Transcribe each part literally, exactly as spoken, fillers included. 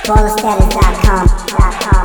baller status dot com.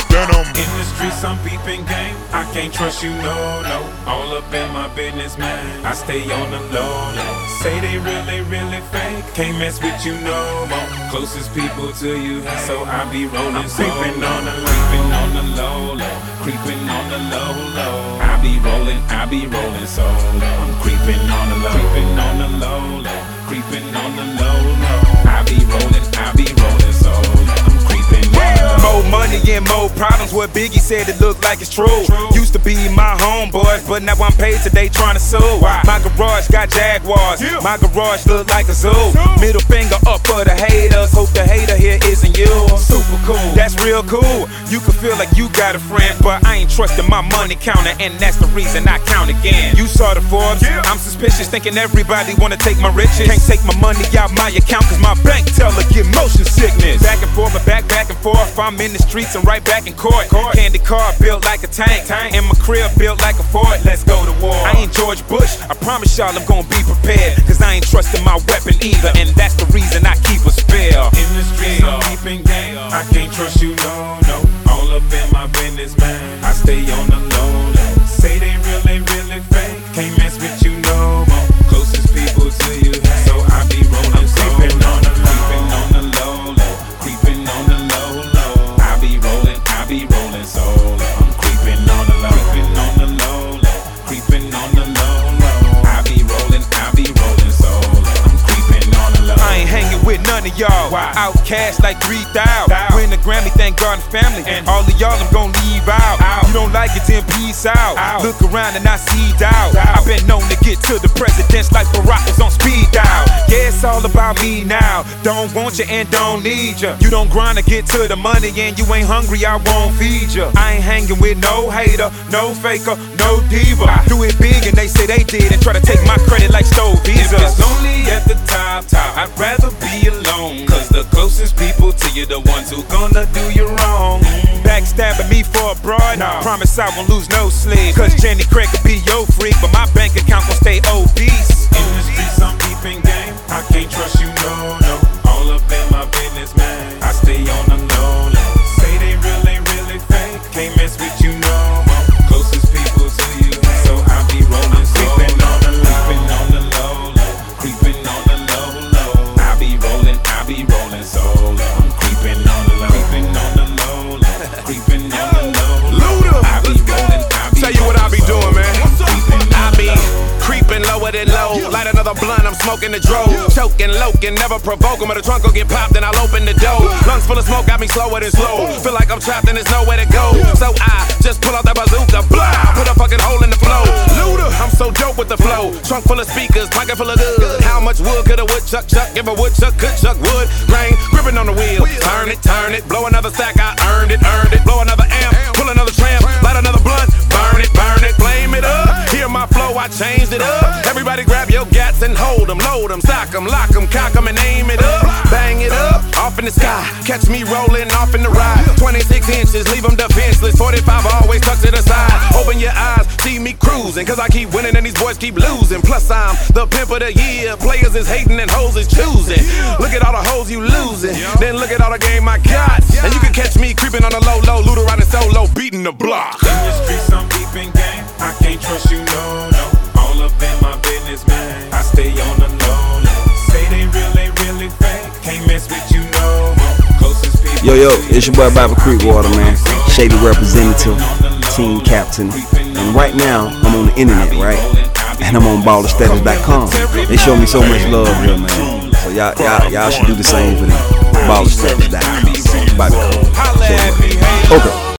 In the streets, I'm peeping game. I can't trust you, no, no. All up in my business, man. I stay on the low, low. Say they really, really fake. Can't mess with you no more. Closest people to you, so I be rolling. I'm creeping on the creeping on the low, low. Creeping on the low, low. I be rolling, I be rolling so low. I'm creeping on the low, creeping on the low, low. Creeping on the low, low. I be rolling, I be rolling so low. I'm creeping on the low. More money and more problems, what Biggie said it look like it's true. Used to be my homeboys, but now I'm paid today trying to sue. My garage got Jaguars, my garage look like a zoo. Middle finger up for the haters, hope the hater here isn't you. Super cool, that's real cool. You can feel like you got a friend, but I ain't trusting my money counter, and that's the reason I count again. You saw the Forbes, I'm suspicious, thinking everybody wanna take my riches. Can't take my money out my account, cause my bank teller get motion sickness. Back and forth, but back, back and forth, I'm in the streets and right back in court. Candy car built like a tank, and my crib built like a fort. Let's go to war. I ain't George Bush, I promise y'all I'm gonna be prepared, cause I ain't trusting my weapon either, and that's the reason I keep a spare. In the streets, I'm keeping game. I can't trust you, no, no. All up in my business, man. I stay on the low, low. Say they really, really fake. Can't mess with you no more. Closest people to you, so I be rolling, creeping on the creeping on the low, low. Creeping on the low, low. I be rolling, I be rolling so low. I'm creeping on the low, creeping on the low, low. Creeping on the low, low. I be rolling, I be rolling so low. I'm creeping on the low. I ain't hanging with none of y'all. Outcast like three thousand. Win the Grammy, thank God and family. And all of y'all I'm gon' leave out. You don't like it, then peace out. Look around and I see doubt. I've been known to get to the presidents like Barack was on speed dial. Yeah, it's all about me now. Don't want you and don't need you. You don't grind to get to the money and you ain't hungry, I won't feed you. I ain't hanging with no hater, no faker, no diva. I do it big and they say they did and try to take my credit like stove visa. If it's lonely at the top, top, I'd rather be alone. Cause the closest people to you, the ones who gonna do you wrong. Backstabbing me for a broad, no. Promise I won't lose no sleep. Cause Jenny Craig could be your freak, but my bank account gon' stay obese. In the streets, I'm keeping game. I can't trust you, no, no. All up in my business, man. I stay on the low, low. Say they really, really fake. Can't mess with you no more. Closest people to you, so I be rolling, creeping on the low, creeping on the low, low. Creeping on the low, low. I be rolling, I be rolling so low. I'm creeping on the low, creeping on the low, low. Creeping on the low, low. I be rolling, I be Tell you what I be doing, man. I be creeping lower than low. Light another blunt, I'm smoking the dro. Choking, loking, never provoke 'em. But the trunk will get popped, then I'll open the door. Lungs full of smoke, got me slower than slow. Feel like I'm trapped and there's nowhere to go. So I just pull out that bazooka, blah. Put a fucking hole in the flow. Luda, I'm so dope with the flow. Trunk full of speakers, pocket full of good. How much wood could a woodchuck chuck? If a woodchuck could chuck wood. Grain, gripping on the wheel. Turn it, turn it. Blow another stack, I earned it, earned it. Blow another amp, pull another tramp. Light another blunt, burn it, burn it. Flame it up. Hear my flow, I changed it up. Everybody grab your gats and hold 'em, load 'em, sock 'em, lock 'em, cock 'em and aim it up. Bang it up, off in the sky. Catch me rolling off in the ride. twenty-six inches, leave 'em defenseless. forty-five always tucked to the side. Open your eyes, see me cruising. Cause I keep winning and these boys keep losing. Plus I'm the pimp of the year. Players is hating and hoes is choosing. Look at all the hoes you losing. Then look at all the game I got. And you can catch me creeping on the low, low. Luda riding solo, beating the block. In the streets, I'm keeping game. I can't trust you, no, no. All up in my business, man. I stay on the low, low. Say they really, really fake. Can't mess with you no more. Closest people. Yo, yo, it's your boy Bobby Creekwater, man. Shady representative, team captain. And right now, I'm on the internet, right? And I'm on baller status dot com. They show me so much love here, man. So y'all, y'all, y'all should do the same for them. baller status dot com. Bobby Creekwater. Okay.